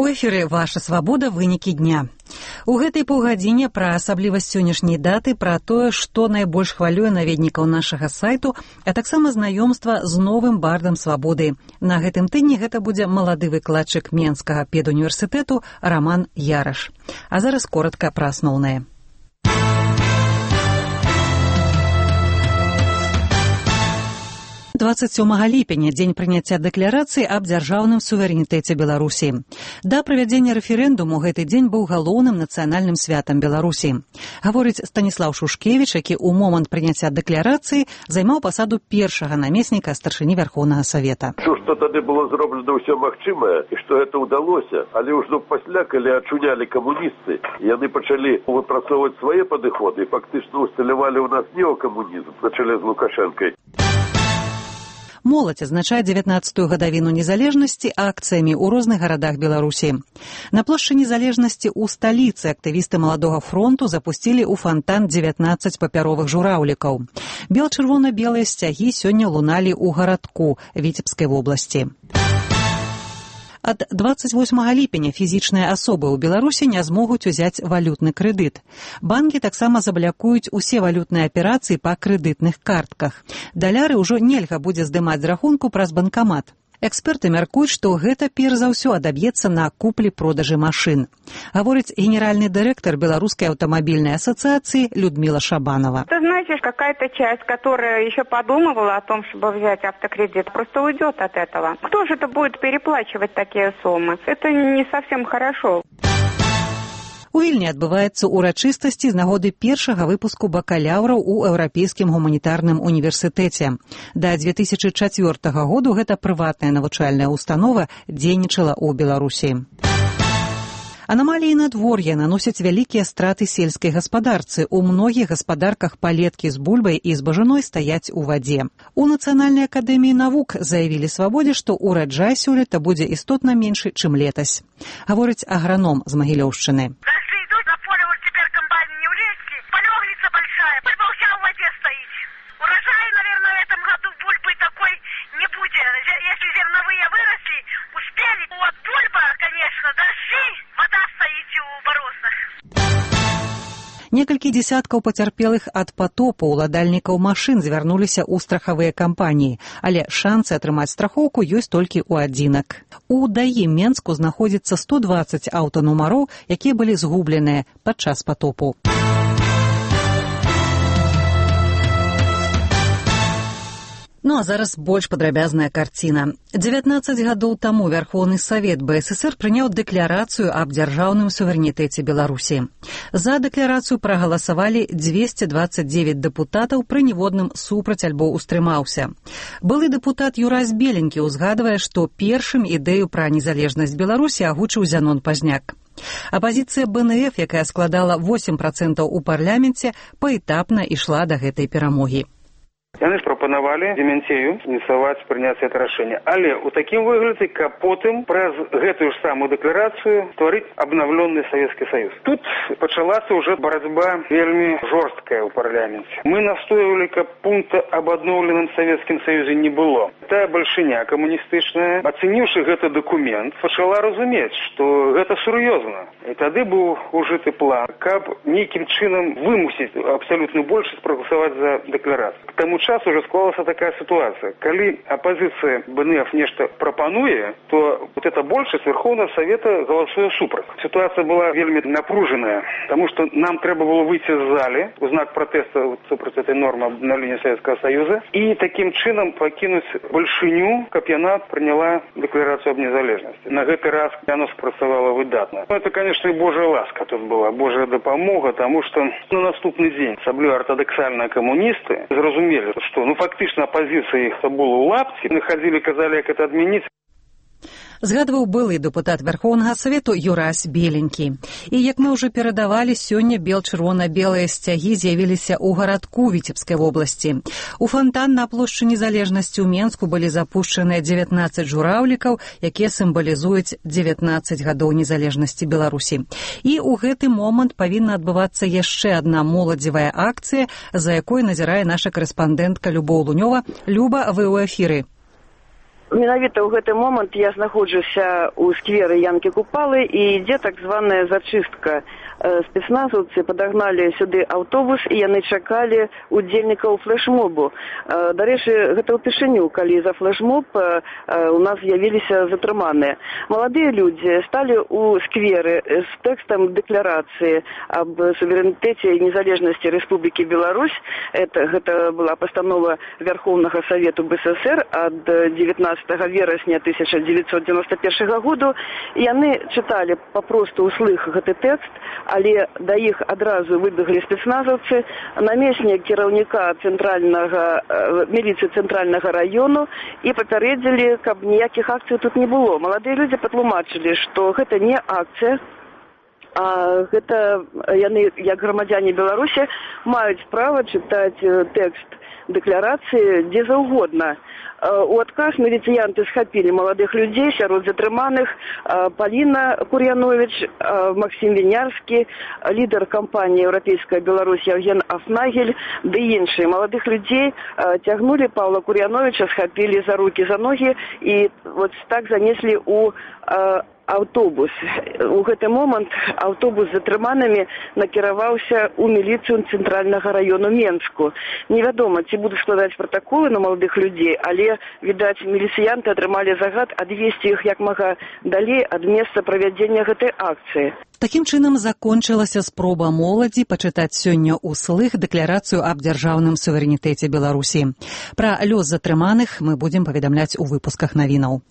У эфіры «Ваша свабода. Вынікі дня». У гэтай паўгадзіне пра асаблівасць сённяшняй даты, пра тое, што найбольш хвалюе наведнікаў нашага сайту, а таксама знаёмства з новым бардам свабоды. На гэтым тыдні гэта будзе малады выкладчык Менскага педуніверсітэту Раман Яраш. А зараз коротка пра асноўнае. «27 ліпеня – дзень прыняцця дэкларацыі аб дзяржаўным суверэнітэце Беларусі. Да правядзення рэферэндуму гэты дзень быў галоўным нацыянальным святам Беларусі. Гаворыць Станіслаў Шушкевіч, які ў момант прыняцця дэкларацыі займаў пасаду першага намесніка старшыні Вярхоўнага Савета. Што тады было зроблена ўсё магчымае, і што гэта ўдалося, але ўжо пасля, калі ачунялі камуністы, яны пачалі выпрацоўваць свае падыходы і фактычна усталявалі ў нас неокамунізм на чале з Лукашэнкай. Моладзь адзначае 19-ю гадавіну незалежнасці акцыямі ў розных гарадах Беларусі. На плошчы незалежнасці ў сталіцы актывісты Маладога фронту запусцілі ў фантан 19 папяровых жураўлікаў. Бел-чырвона-белыя сцягі сёння луналі ў гарадку Віцебскай вобласці. Ад 28 ліпеня фізічныя асобы ў Беларусі не змогуць узяць валютны крэдыт. Банкі таксама заблякуюць усе валютныя аперацыі па крэдытных картках. Даляры ўжо нельга будзе здымаць з рахунку праз банкамат. Эксперты мяркуюць, што гэта перш за ўсё адаб'ецца на куплі-продажы машын. Говорит генеральный директор Белорусской автомобильной ассоциации Людмила Шабанова. Это значит, какая-то часть, которая еще подумывала о том, чтобы взять автокредит, просто уйдет от этого. Кто же это будет переплачивать такие суммы? Это не совсем хорошо. У Вільні адбываецца урачыстасці з нагоды першага выпуску бакалаўраў у Еўрапейскім гуманітарным універсітэце. Да 2004 году гэта прыватная навучальная установа дзейнічала ў Беларусі. Анамаліі надвор'я наносяць вялікія страты сельскай гаспадарцы. У многіх гаспадарках палеткі з бульбай і з бажаной стаяць у вадзе. У Нацыянальнай акадэміі навук заявілі свабодзе, што ураджай сёлета будзе істотна меншы, чым летась. Гаворыць аграном з Магілёўшчыны. Некалькі дзесяткаў пацярпелых ад патопу ўладальнікаў машын звярнуліся ў страхавыя кампаніі, але шансы атрымаць страхоўку ёсць толькі ў адзінак. У ДАІ Менску знаходзіцца 120 аўтанумароў, якія былі згубленыя падчас патопу. Ну а зараз больш падрабязная карціна. 19 гадоў таму Вярхоўны Савет БССР прыняў дэкларацыю аб дзяржаўным суверэнітэце Беларусі. За дэкларацыю прагаласавалі 229 дэпутатаў, пры ніводным супраць альбо устрымаўся. Былы дэпутат Юрась Беленькі узгадвае, што першым ідэю пра незалежнасць Беларусі агучыў Зянон Пазняк. Апазіцыя БНФ, якая складала 8% у парламенце, паэтапна ішла да гэтай перамогі. Яны прапанавалі Демянцею ініцыяваць прыняцце гэта рашэння. Але ў такім выглядзе, каб потым праз гэтую ж самую дэкларацыю стварыць абнаўлённы Савецкі Саюз. Тут пачалася ўжо барацьба вельмі жорсткая ў парламенце. Мы настойвалі, каб пункта аб адноўленым Савецкім Саюзе не было. Тая бальшыня камуністычная, ацэніўшы гэты дакумент, пачала разумець, што гэта сур'ёзна. І тады быў ужыты план, каб нейкім чынам вымусіць абсалютную большасць прагаласаваць за дэкларацыю. К таму часу уже склалася такая ситуация. Калі оппозиция БНФ нечто пропануе, то вот эта большасць Верховного Совета голосуе супраць. Ситуация была вельмі напруженная, потому что нам трэба было выйти из зали у знак протеста супраць этой нормы обновления Советского Союза и таким чином покинуть большиню, каб яна приняла декларацию об незалежности. На гэты раз яно спрацавала выдатна. Это, конечно, и Божья ласка тут была, Божья дапамога, потому что на наступный день особливо ортодоксальные коммунисты зразумели, что фактично оппозиция их була у лапці, находили, казали, как это адмяніць. Згадваў былы дэпутат Вярхоўнага Савету Юрась Беленькі. І, як мы ўжо перадавалі, сёння бел-чырвона-белыя сцягі з'явіліся ў гарадку Віцебскай вобласці. У фантан на плошчы Незалежнасці ў Менску былі запушчаныя 19 жураўлікаў, якія сімвалізуюць 19 гадоў незалежнасці Беларусі. І ў гэты момант павінна адбывацца яшчэ адна моладзевая акцыя, за якой назірае наша корэспандэнтка Любоў Лунёва. Люба, вы ў эфіры. Менавіта ў гэты момант я знаходжуся ў скверы Янкі Купалы і ідзе так званая зачыстка. Спецназаўцы падагналі сюды аўтобус і яны чакалі удзельнікаў флешмобу. Дарэчы, гэта ўпершыню, калі за флешмоб у нас з'явіліся затрыманыя. Маладыя людзі сталі ў скверы з тэкстам дэкларацыі аб суверэнітэце і незалежнасці Рэспублікі Беларусь. Гэта была пастанова Верховнага Савету БССР ад 19 верасня 1991 году. Яны чыталі папросту ўслых гэты тэкст, але да іх адразу выбеглі спецназаўцы, намеснік кіраўніка міліцыі цэнтральнага раёну і папярэдзілі, каб ніякіх акцый тут не было. Маладыя людзі патлумачылі, што гэта не акцыя, а гэта яны, як грамадзяне Беларусі, маюць права чытаць тэкст дэкларацыі дзе заўгодна. У адказ міліцыянты схапілі маладых людзей, сярод затрыманых Паліна Кур'яновіч, Максім Вінярскі, лідар кампаніі «Еўрапейская Беларусь» Евген Афнагель, ды іншыя. Маладых людзей цягнулі, Паўла Кур'яновіча схапілі за рукі, за ногі і вот так занеслі ў аўтобус. У гэты момант аўтобус з затрыманымі накіраваўся ў міліцыю цэнтральнага раёну Менску. Невядома, ці будуць складаць пратаколы на маладых людзей, але, відаць, міліцыянты атрымалі загад адвесці іх як мага далей ад месца правядзення гэтай акцыі. Такім чынам закончылася спроба моладзі пачытаць сёння ўслых дэкларацыю аб дзяржаўным суверэнітэце Беларусі. Пра лёс затрыманых мы будзем паведамляць у выпусках навінаў.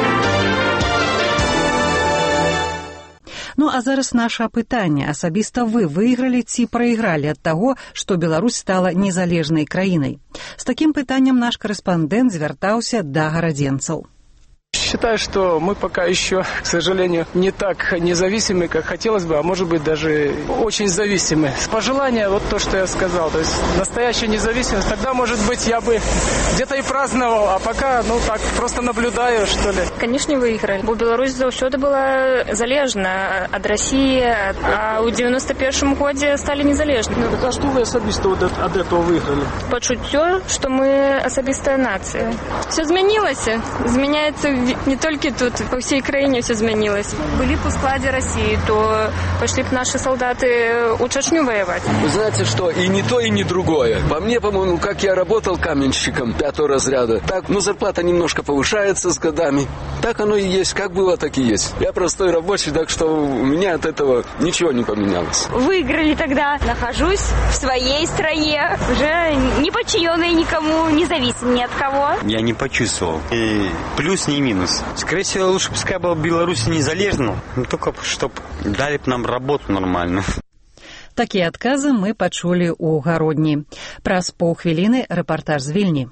Ну, а зараз наша пытанне. Асабіста вы выйгралі ці прайгралі ад таго, што Беларусь стала незалежнай краінай? З такім пытаннем наш корэспандэнт звяртаўся да гарадзенцаў. Считаю, что мы пока еще, к сожалению, не так независимы, как хотелось бы, а может быть даже очень зависимы. Пожелание, вот то, что я сказал, то есть настоящая независимость, тогда, может быть, я бы где-то и праздновал, а пока, так, просто наблюдаю, что ли. Конечно, выиграли. Бо Беларусь заўсёды была залежна ад России, а ў 91-м годзе стали незалежны. Так а что вы особисто от этого выиграли? Пачуццё, что мы особистая нация. Все изменилось, изменяется не только тут, по всей краине все изменилось. Были бы в складе России, то пошли бы наши солдаты у Чечню воевать. Вы знаете что, и не то, и не другое. По мне, по-моему, как я работал каменщиком 5-го разряда, так, зарплата немножко повышается с годами. Так оно и есть, как было, так и есть. Я простой рабочий, так что у меня от этого ничего не поменялось. Выиграли тогда. Нахожусь в своей стране, уже не подчиненной никому, не зависим ни от кого. Я не почувствовал. И плюс, ни минус. Скорее всего, лучше пускай была Беларусь незалежна, только чтобы дали бы нам работу нормальную. Такія адказы мы пачулі ў Гародні. Праз паўхвіліны рэпартаж з Вільні.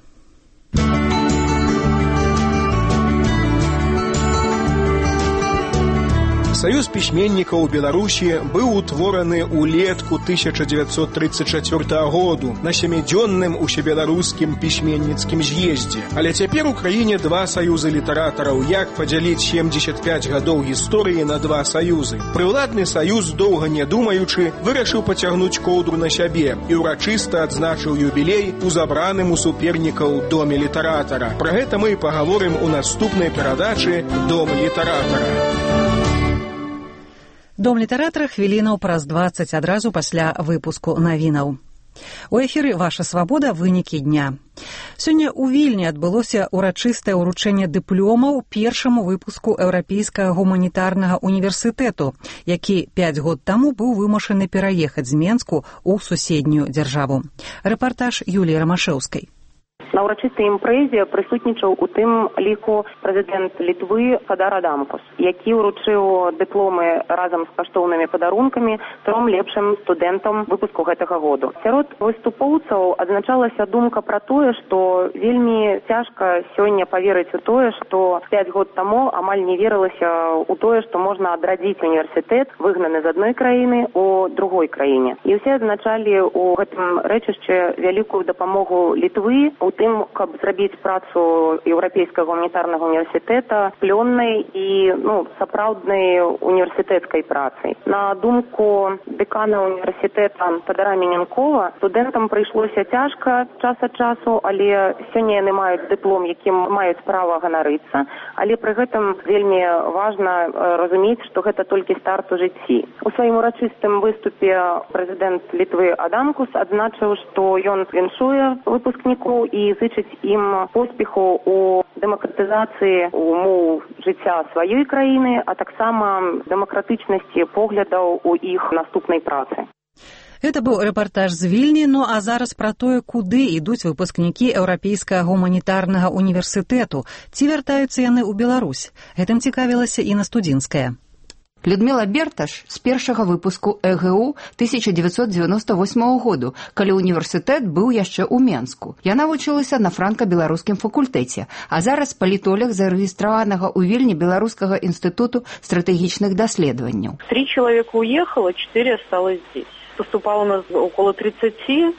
Саюз пісьменнікаў Беларусі быў утвораны ўлетку 1934 году на 7-дзённым усебеларускім пісьменніцкім з'ездзе. Але цяпер у краіне два саюзы літаратараў. Як падзяліць 75 гадоў гісторыі на два саюзы? Прыўладны саюз, доўга не думаючы, вырашыў пацягнуць коўдру на сябе і ўрачыста адзначыў юбілей у забраным у супернікаў доме літаратара. Пра гэта мы пагаворым у наступнай перадачы «Дом літаратара». Дом літаратара хвілінаў праз 20 адразу пасля выпуску навінаў. У эфіры «Ваша свабода. Вынікі дня». Сёння ў Вільні адбылося ўрачыстае ўручэнне дыпломаў першаму выпуску Еўрапейскага гуманітарнага універсітэту, які 5 год таму быў вымушаны пераехаць з Менску ў суседнюю дзяржаву. Рэпартаж Юліі Рамашэўскай. На ўрачыстай імпрэзе прысутнічаў у тым ліку прэзідэнт Літвы Фадар Адамкус, які ўручыў дыпломы разам з каштоўнымі падарункамі 3 лепшым студэнтам выпуску гэтага году. Сярод выступоўцаў адзначалася думка пра тое, што вельмі цяжка сёння паверыць у тое, што 5 год таму амаль не верылася ў тое, што можна адрадзіць універсітэт, выгнаны з адной краіны у другой краіне. І ўсе адзначалі ў гэтым рэчышчы вялікую дапамогу Літвы у тым, тым, каб зрабіць працу Еўрапейскага гуманітарнага універсітэта плённай і сапраўднай універсітэцкай працай. На думку дэкана універсітэта Федора Мененкова, студэнтам прыйшлося цяжка час ад часу, але сёння яны маюць дыплом, якім маюць права ганарыцца, але пры гэтым вельмі важна разумець, што гэта толькі старт у жыцці. У сваім урачыстым выступе прэзідэнт Літвы Адамкус адзначыў, што ён віншуе выпускнікоў і зычыць ім поспеху у дэмакратызацыі умоў жыцця сваёй краіны, а таксама дэмакратычнасці поглядаў у іх наступнай працы. Это быў рэпартаж з Вільні, а зараз пра тое, куды ідуць выпускнікі Еўрапейскага гуманітарнага універсітэту. Ці вяртаюцца яны ў Беларусь? Гэтым цікавілася Інна Студзінская. Людмила Берташ з першага выпуску ЭГУ 1998 году, калі універсітэт быў яшчэ ў Менску. Яна вучылася на франка-беларускім факультэце, а зараз палітолог зарэгістраванага ў Вільні Беларускага інстытуту стратэгічных даследаванняў. 3 человека уехало, 4 осталось здесь. Поступало у нас около 30,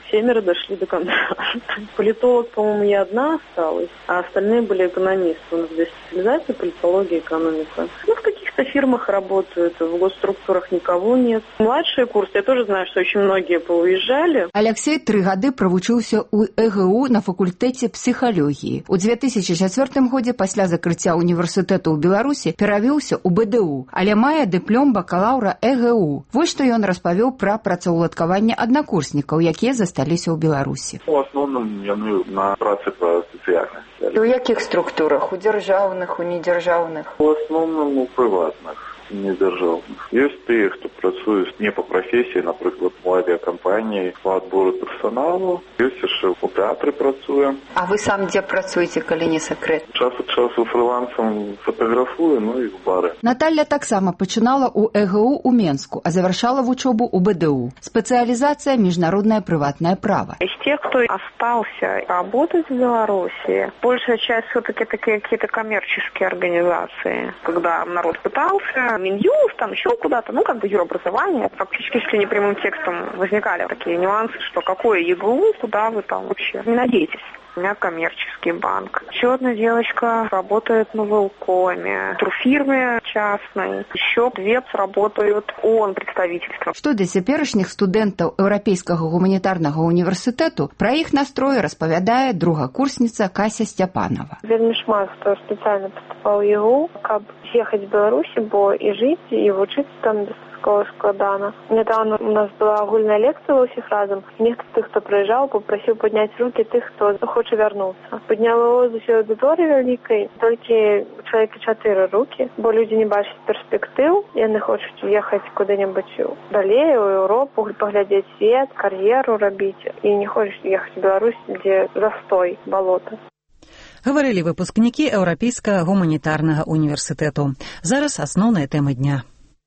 7 дошли до конца. Политолог, по-моему, я одна осталась, а остальные были экономисты. У нас здесь специализация политология, экономика. В каких-то фирмах работают, в госструктурах никого нет. Младшие курсы, я тоже знаю, что очень многие поуезжали. Алексей 3 гады правучыўся ў ЭГУ на факультэце псіхалогіі. У 2004 годзе пасля закрыцця універсітэту ў Беларусі перавёўся ў БДУ, але мае дыплом бакалаўра ЭГУ. Вось што ён распавёў пра працаўладкаванне аднакурснікаў, якія засталіся ў Беларусі. У асноўным яны на працы па спецыяльнасці. У якіх структурах? У дзяржаўных, у недзяржаўных? У асноўным у прыватных, недзяржаўных. Ёсць тыя, хто працуюць не па прафесіі, напрыклад, у авіякампаніі па адбору персаналу. Ёсць яшчэ у тэатры працуе. А вы сам дзе працуеце, калі не сакрэт? Час ад часу фрылансам фатаграфую, і ў бары. Наталья таксама пачынала ў ЭГУ ў Менску, а завяршала вучобу ў БДУ. Спецыялізацыя международное приватное право. Из тех, кто остался работать в Беларуси, большая часть все-таки такие какие-то коммерческие организации. Когда народ пытался, Минюст, там еще куда-то, юрообразование, практически если не прямым текстом возникали такие нюансы, что какое ЕГУ, куда вы там вообще не надеетесь. У меня коммерческий банк. Еще одна девочка работает на Велкоме, турфирме частной. Еще 2 работают ООН представительством. Што да цяперашніх студэнтаў Еўрапейскага гуманітарнага універсітэту, пра іх настрой распавядае другакурсніца Кася Сцяпанова. Вельмі шмат хто спецыяльна паступаў у ЕГУ, каб з'ехаць з Беларусі, бо і жыць, і вучыцца там складана. Недавно у нас была агульная лекция у всех разом. Нехто з тых, хто прыязджаў, попросіў падняць руки тых, хто хоча вярнуцца. Падняло з усёй аўдыторыі вялікай толькі чалавека 4 руки, бо людзі не бачаць перспектыў, яны хочуць ехаць куды-небудзь далей, у Еўропу, паглядзець свет, кар'еру рабіць, і не хочуць ехаць у Беларусь, дзе застой, балота. Гаварылі выпускнікі Еўрапейскага гуманітарнага універсітэту. Зараз асноўныя тэмы дня.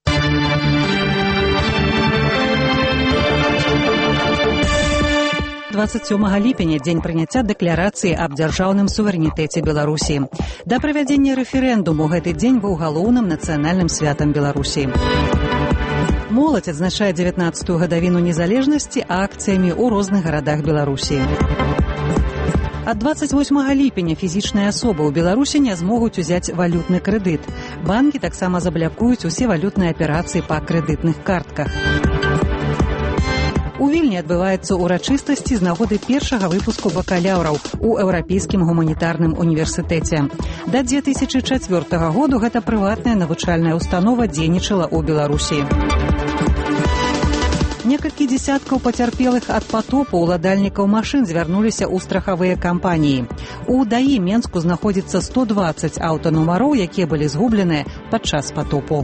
27 ліпеня дзень прыняцця дэкларацыі аб дзяржаўным суверэнітэце Беларусі. Да правядзення рэферэндуму гэты дзень быў галоўным нацыянальным святам Беларусі. Моладзь адзначае 19-ю гадавіну незалежнасці акцыямі ў розных гарадах Беларусі. Ад 28 ліпеня фізічныя асобы ў Беларусі не змогуць узяць валютны крэдыт. Банкі таксама заблякуюць усе валютныя аперацыі па крэдытных картках. У Вільні адбываецца ўрачыстасці з нагоды першага выпуску бакалаўраў у Еўрапейскім гуманітарным універсітэце. Да 2004 году гэта прыватная навучальная установа дзейнічала ў Беларусі. Некалькі дзесяткаў пацярпелых ад патопу ўладальнікаў машын звярнуліся ў страхавыя кампаніі. У ДАІ Менску знаходзіцца 120 аўтанумароў, якія былі згубленыя падчас патопу.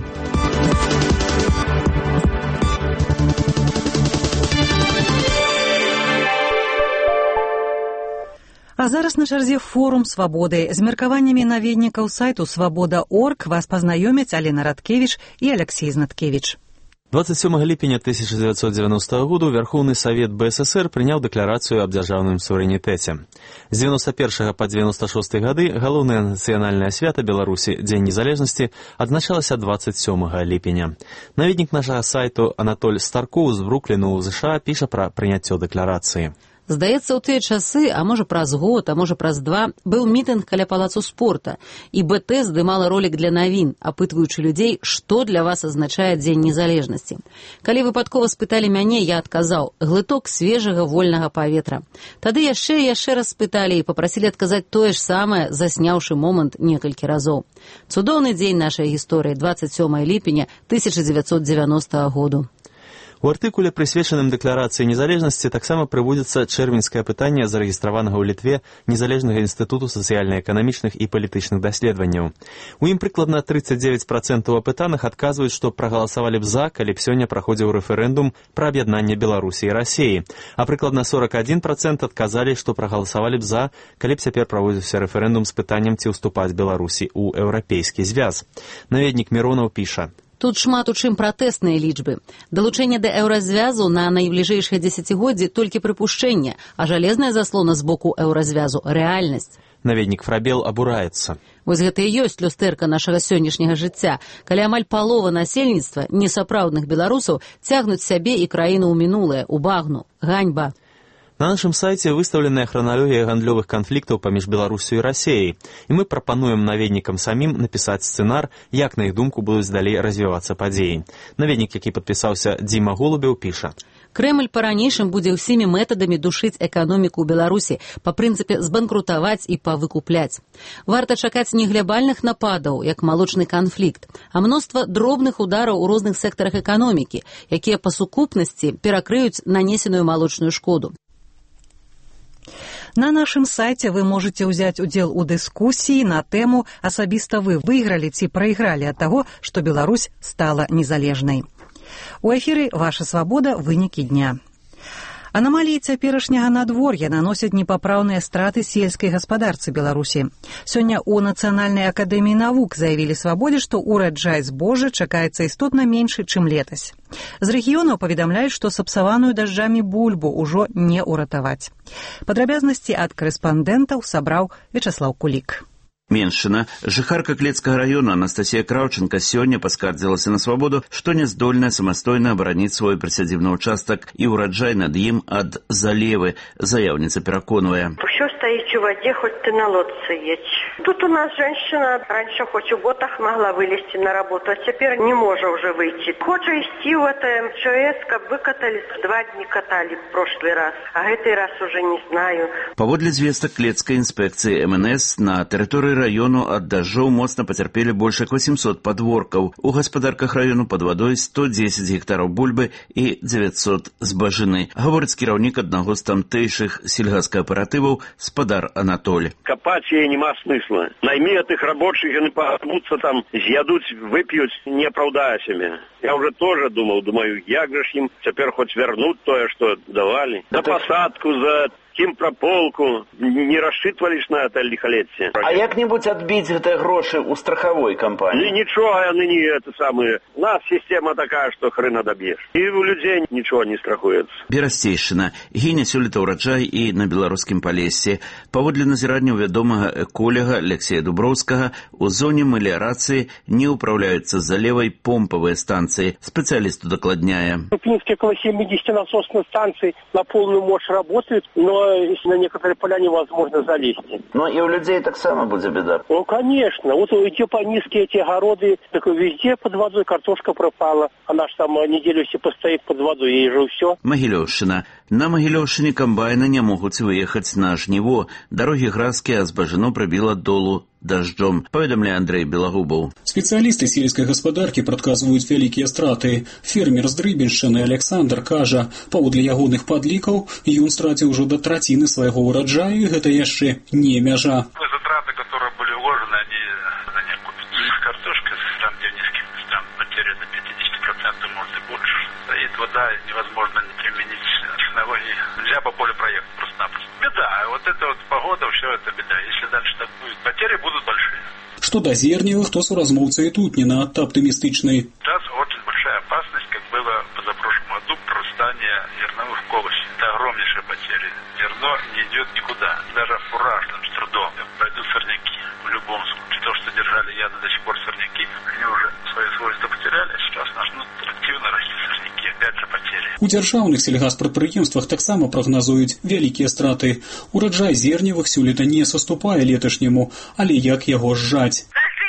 А зараз на чарзе форум «Свабоды». З меркаваннямі наведнікаў сайту «Свабода.орг» вас пазнаёмяць Алена Радкевіч і Алексей Знаткевіч. 27 ліпеня 1990 году Верховны Савет БССР прыняў дэкларацыю аб дзяржаўным суверэнітэце. З 91 па 96 гады галоўнае нацыянальнае свята Беларусі, Дзень незалежнасці, адзначалася 27 ліпеня. Наведнік нашага сайту Анатоль Старкоў з Брукліну ў ЗША піша пра прыняццё дэкларацыі. Здаецца, ў тыя часы, а можа праз год, а можа праз два, быў мітынг каля палацу спорта, і БТ здымала ролик для навін, апытваючы людзей, што для вас азначае Дзень незалежнасці. Калі выпадкова спыталі мяне, я адказаў: глыток свежага вольнага паветра. Тады яшчэ раз спыталі і папрасілі адказаць тое ж самае, засняўшы момант некалькі разоў. Цудоўны дзень нашай гісторыі, 27 ліпеня 1990 году. У артыкуле, прысвечаным дэкларацыі незалежнасці, таксама прыводзіцца чэрвеньскае пытанне зарэгістраванага ў Літве незалежнага інстытуту сацыяльна-эканамічных і палітычных даследаванняў. У ім прыкладна 39% апытаных адказваюць, што прагаласавалі б за, калі б сёння праходзіў рэферэндум пра аб'яднанне Беларусі і Расіі, а прыкладна 41% адказалі, што прагаласавалі б за, калі б цяпер праводзіўся рэферэндум з пытаннем, ці ўступаць Беларусі ў еўрапейскі звяз. Наведнік Міронаў піша: тут шмат у чым пратэсныя лічбы. Далучэнне да еўразвязу на найбліжэйшае дзесяцігоддзе толькі прыпушчэнне, а жалезная заслона з боку еўразвязу – рэальнасць. Наведнік Фрабел абураецца. Вось гэта і ёсць люстэрка нашага сённяшняга жыцця, калі амаль палова насельніцтва несапраўдных беларусаў цягнуць сябе і краіну ў мінулае, у багну. Ганьба. На нашым сайце выстаўленая храналогія гандлёвых канфліктаў паміж Беларусю і Расіяй, і мы прапануем наведнікам самім напісаць сцэнар, як, на іх думку, будуць далей развівацца падзеі. Наведнік, які падпісаўся Дзіма Голубеў, піша: Крэмль па-ранейшым будзе ўсімі метадамі душыць эканоміку ў Беларусі, па прынцыпе збанкрутаваць і павыкупляць. Варта чакаць не глябальных нападаў, як малочны канфлікт, а мноства дробных удараў у розных сектарах эканомікі, якія па сукупнасці перакрыюць нанесеную малочную шкоду. На нашым сайце вы можете ўзяць удзел у дыскусіі на тэму «Асабіста вы выйгралі ці прайгралі ад таго, што Беларусь стала незалежнай». У эфіры «Ваша свабода. Вынікі дня». Анамаліі цяперашняга надвор'я наносяць непапраўныя страты сельскай гаспадарцы Беларусі. Сёння ў Нацыянальнай акадэміі навук заявілі свабодзе, што ураджай збожжа чакаецца істотна меншы, чым летась. З рэгіёнаў паведамляюць, што сапсаваную дажджамі бульбу ўжо не ўратаваць. Падрабязнасці ад корэспандэнтаў сабраў Вячаслаў Кулік. Меншина. Жыхарка Клецкага района Анастасія Краўченка сёння паскардзілася на свабоду, што не здольная самастойна абараніць свой прысядзібны ўчастак і ўраджай над ім ад залевы. Заяўніца пераконвае: Усё стаіць у вадзе, хоць ты на лодцы едь. Тут у нас женщина раньше хоть в ботах могла вылезти на работу, а теперь не может уже выйти. Хочет идти в это МЧС, как выкатали, 2 дня катали в прошлый раз, а этот раз уже не знаю. Паводле звестак Клецкай інспекцыі МНС, на тэрыторыі раёну ад дажджоў моцна пацярпелі больш як 800 падворкаў. У гаспадарках раёну пад вадой 110 гектараў бульбы і 900 збажыны. Гаворыць кіраўнік аднаго з тамтэйшых сельгаскааператываў спадар Анатоль. Копать ей нема смысла. Найми этих рабочих, они порвутся там, съедут, выпьют, не оправдая себя. Я уже тоже думаю, як же ж им теперь хоть вернуть то, что давали. За посадку, за прополку, не рассчитывались на это лихолетие. А як-нибудь отбить это гроши у страховой компании? Ничего, они не это самое. У нас система такая, что хрена добьешь. И у людей ничего не страхуется. Берасцейшчына. Гіне сёлета ўраджай і на беларускім палесе. Паводле назірання вядомага эколога Алексея Дуброўскага, у зоне меліярацыі не управляются залевой помповые станции. Специалист докладняе. В Пинске около 70 насосных станций на полную мощь работают, но на некоторые поля невозможно залезть. Но и у людей так само будет беда. Ну, конечно. Вот идти по низкие эти огороды, так везде под водой картошка пропала. Она ж там неделю все постоит под водой, ей же все. Магілёўшчына. На Магілёўшчыне камбайны не могуць выехаць на жніво. Дарогі гразкія, а збажыно прыбіла долу дождем, паведамляе Андрей Белагубаў. Спецыялісты сельскай гаспадаркі прадказваюць вялікія страты. Фермер з Дрыбеншчыны Александр кажа, паводле ягоных падлікаў, ён страціў ужо да траціны свайго ўраджаю, і гэта яшчэ не мяжа. Затраты, которые были вложены, они на некуда. Картошка, там где низкий, там потери до 50%, может и больше. Стоит вода, невозможно не применить технологии. Нельзя по полю проехать просто-напросто. Беда. Вот это вот погода, все это беда. Если дальше так будет, потери будут большие. Что до зерневых, то суразмоўца и тут не надто оптимистичный. Сейчас очень большая опасность, как было в позапрошлом году, прорастание зерновых колосей. Это огромнейшие потери. Зерно не идет никуда. Даже фуражным с трудом пройдут сорняки. В любом случае. То, что держали яды до сих пор сорняки, они уже свои свойства потеряли. Сейчас начнут активно расти сорняки. Опять же потери. У дзяржаўных сельгаспрадпрыемствах таксама прагназуюць вялікія страты. Ураджай зерневых сёлета не саступае леташняму, але як яго сжаць?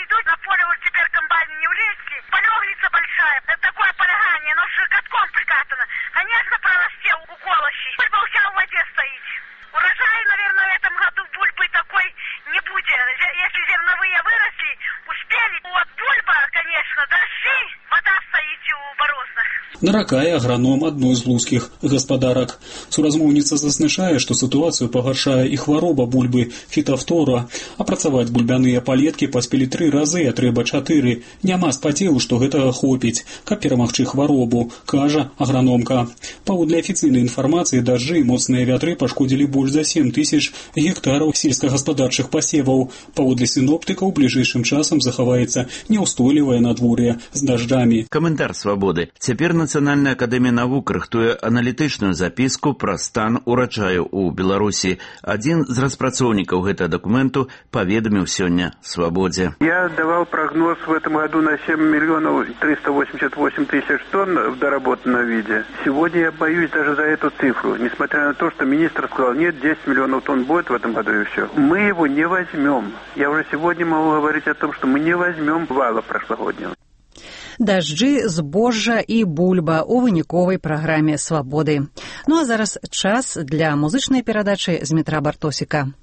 Наракае аграном адной з лускіх гаспадарак. Суразмоўніца зазначае, што сітуацыю пагаршае і хвароба бульбы фітафтора. Апрацаваць бульбяныя палеткі паспелі 3 разы, а трэба 4. Няма спадзеву, што гэтага хопіць, каб перамагчы хваробу, кажа аграномка. Паводле афіцыйнай інфармацыі, дажджы і моцныя вятры пашкодзілі больш за 7 тысяч гектараў сельскагаспадарчых пасеваў. Паводле сіноптыкаў, бліжэйшым часам захаваецца няўстойлівае надвор'е з дажджамі. Каментар «Свабоды». Цяпер Нацыянальная акадэмія навук рыхтуе аналітычную запіску пра стан ураджаю ў Беларусі. Адзін з распрацоўнікаў гэтага дакументу паведаміў сёння «Свабодзе». Я давал прогноз в этом году на 7 миллионов 388 тысяч тонн в доработанном виде. Сегодня я боюсь даже за эту цифру, несмотря на то, что министр сказал, нет, 10 миллионов тонн будет в этом году и все. Мы его не возьмем. Я уже сегодня могу говорить о том, что мы не возьмем вала прошлогоднего. Дажджы, збожжа і бульба у выніковай праграме «Свабоды». Ну а зараз час для музычнай перадачы з метра Бартосіка.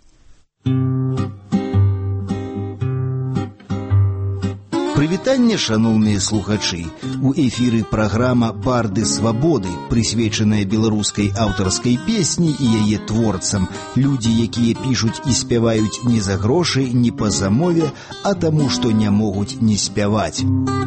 Прывітанне, шаноўныя слухачы. У эфіры праграма «Барды свабоды», прысвечаная беларускай аўтарскай песні і яе творцам. Людзі, якія пішуць і спяваюць не за грошы, не па замове, а таму, што не могуць не спяваць.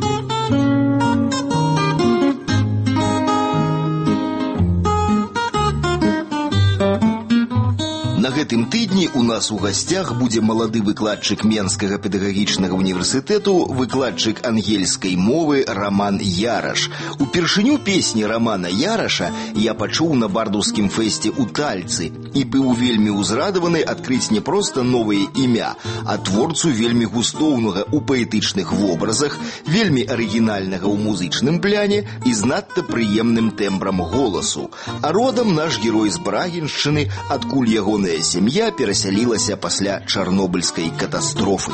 На гэтым тыдні у нас у гасцях будзе малады выкладчык Менскага педагагічнага універсітэту, выкладчык ангельскай мовы Роман Яраш. Упершыню песні Романа Яраша я пачуў на бардаўскім фэсце ў Тальцы і быў вельмі ўзрадаваны адкрыць не проста новае імя, а творцу вельмі густоўнага ў паэтычных вобразах, вельмі арыгінальнага ў музычным пляне і з надта прыемным тэмбрам голасу. А родам наш герой з Брагіншчыны, адкуль ягоная сям'я перасялілася пасля чарнобыльскай катастрофы.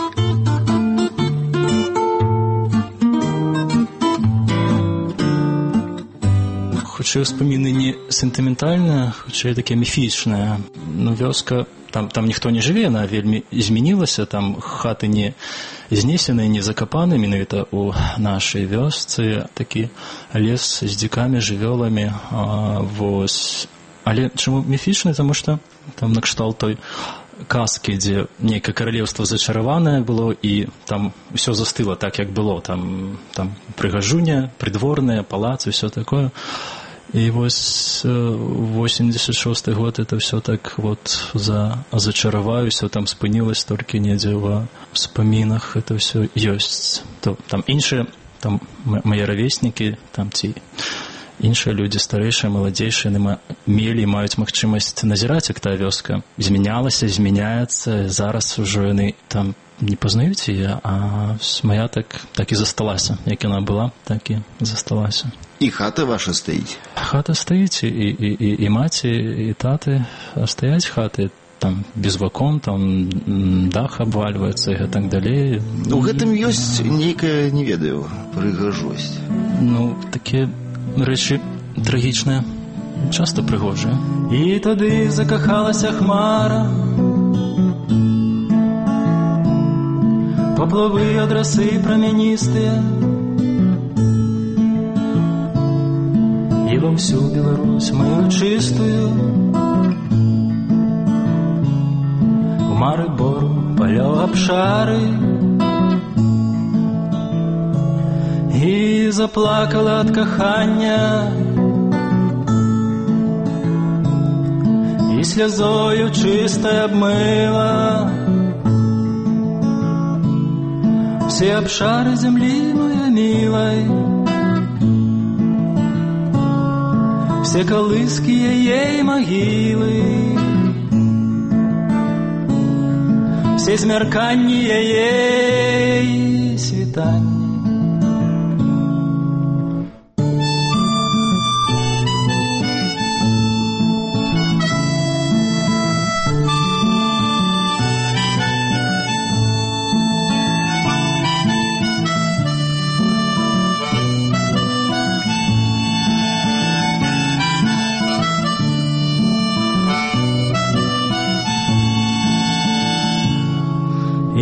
Хутчэй успаміны не сентыментальная, хутчэй такая міфічная. Ну, вёска, там ніхто не жыве, яна вельмі змянілася, там хаты не знесеныя, не закапаны, менавіта ў нашай вёсцы, такі лес з дзікамі, жывёламі, вось. Але чаму міфічны? Таму што там накшталт той казкі, дзе нейкае каралеўства зачараванае было, і там усё застыла так, як было. Там прыгажуня, прыдворная, палац і ўсё такое. І вось 86-й год это ўсё так вот зачараваюся, там спынілась толькі недзе ў спамінах, это ўсё ёсць. Там іншыя, там мае равеснікі, там ці іншыя людзі, старэйшыя, маладзейшыя, мелі і маюць магчымасць назіраць, як тая вёска змянялася, змяняецца, зараз ужо яны там не пазнаюць яе, а моя так і засталася. Як яна была, так і засталася. І хата ваша стаіць? Хата стаіць, і маці, і таты стаяць хаты. Там без вакон, там дах абвальваецца і гэтак далей. У гэтым ёсць нейкая, не ведаю, прыгажосць. Ну, такія рэчы трагічныя, часта прыгожыя. І тады закахалася хмара, паплавы ад расы прамяністыя, і ва ўсю Беларусь маю чыстую, у мары бору палёў абшары, і заплакала ад кахання, і слязою чыстай абмыла все абшары зямлі моя мілай, все калыскі яе магілы, все змярканні яе світанні.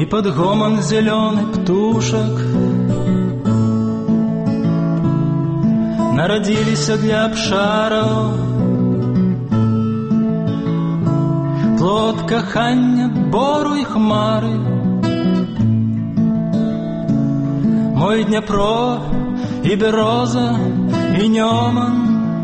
и под гомон зеленых птушек народились для абшаров плод кохання бору і хмари. Мой Дніпро і бероза і Ньоман.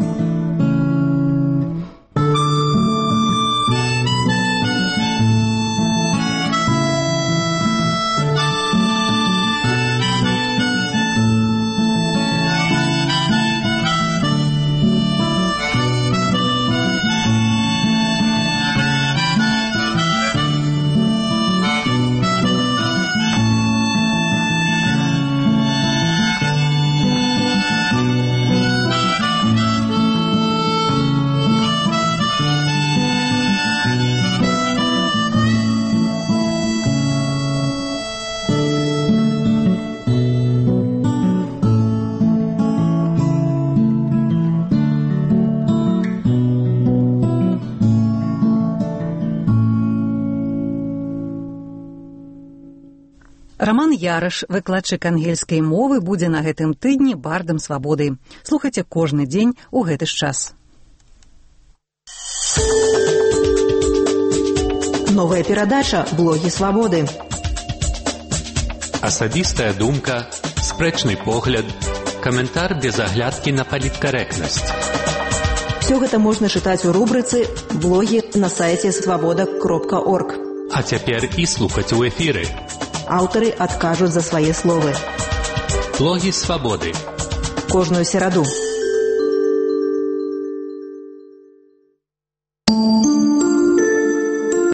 Раман Яраш, выкладчык ангельскай мовы, будзе на гэтым тыдні бардам свабоды. Слухайце кожны дзень у гэты ж час. Новая перадача «Блогі свабоды». Асабістая думка, спрэчны погляд, каментар без аглядкі на паліткарэктнасць. Все гэта можна чытаць у рубрыцы «Блогі» на сайце свабода.орг. А цяпер і слухаць у эфіры. Аўтары адкажуць за свае словы. Блогі свабоды. Кожную сераду.